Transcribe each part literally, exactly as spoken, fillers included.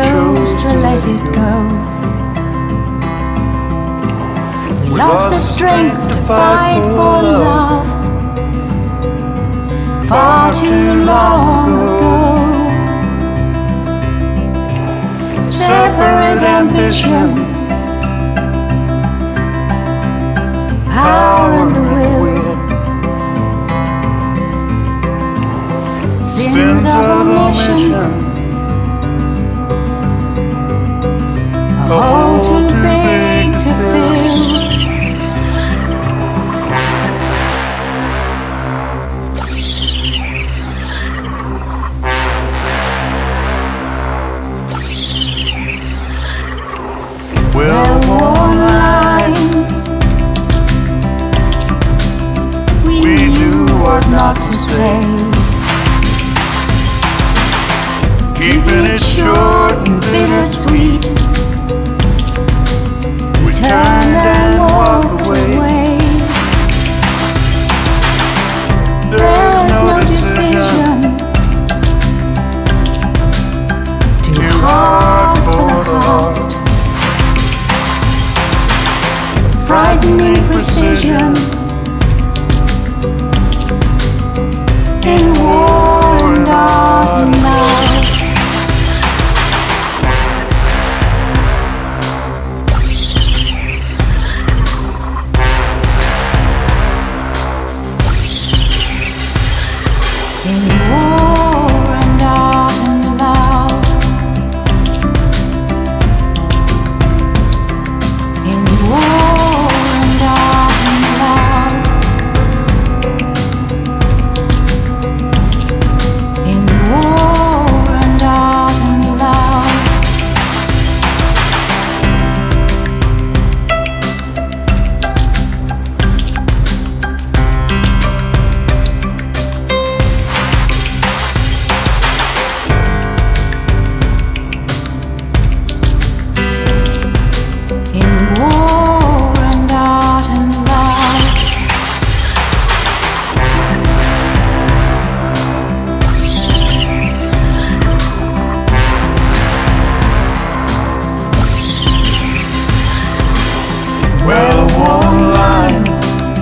chose to let it go. We lost the strength to fight for love far too long ago. Separate ambitions, power and the will, sins of omission, a hole too big to fill. Well-worn lines, we knew what not to say, keeping it short and bittersweet. We turned and walked away. There's no decision too hard for the heart. Frightening precision in war and art and love. In war and art and love. In war and art and love. In war and art and love. In war and art and love. well-worn lines.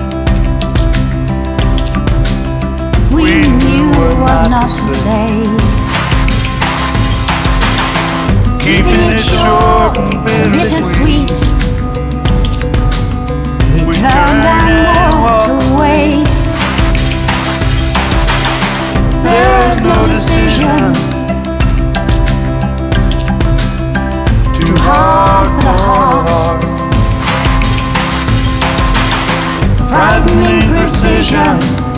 We knew what not to say, Keeping it short and bittersweet. bittersweet. We turned and walked away. There's no decision too hard for the heart. Frightening precision